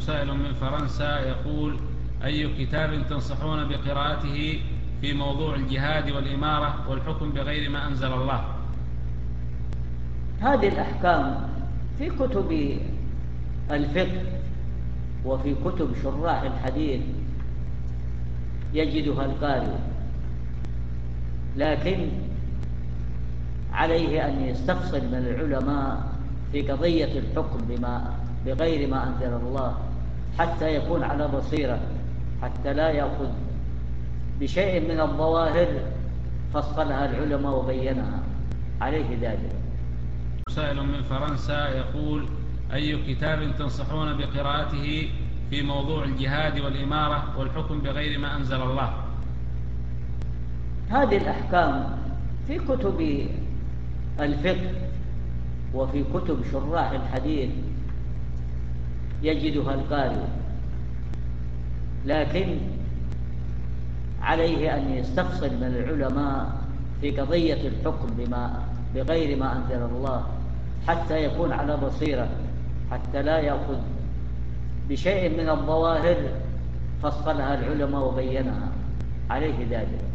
سائل من فرنسا يقول: أي كتاب تنصحون بقراءته في موضوع الجهاد والإمارة والحكم بغير ما أنزل الله؟ هذه الأحكام في كتب الفقه وفي كتب شراح الحديث يجدها القارئ، لكن عليه أن يستفصل من العلماء في قضية الحكم بغير ما أنزل الله حتى يكون على بصيرة، حتى لا يأخذ بشيء من الظواهر فصلها العلماء وبينها، عليه ذلك. سائل من فرنسا يقول: أي كتاب تنصحون بقراءته في موضوع الجهاد والإمارة والحكم بغير ما أنزل الله؟ هذه الأحكام في كتب الفقه وفي كتب شراح الحديث يجدها القارئ، لكن عليه أن يستفصل من العلماء في قضية الحكم بغير ما أنزل الله حتى يكون على بصيرة، حتى لا يأخذ بشيء من الظواهر فصلها العلماء وبينها، عليه ذلك.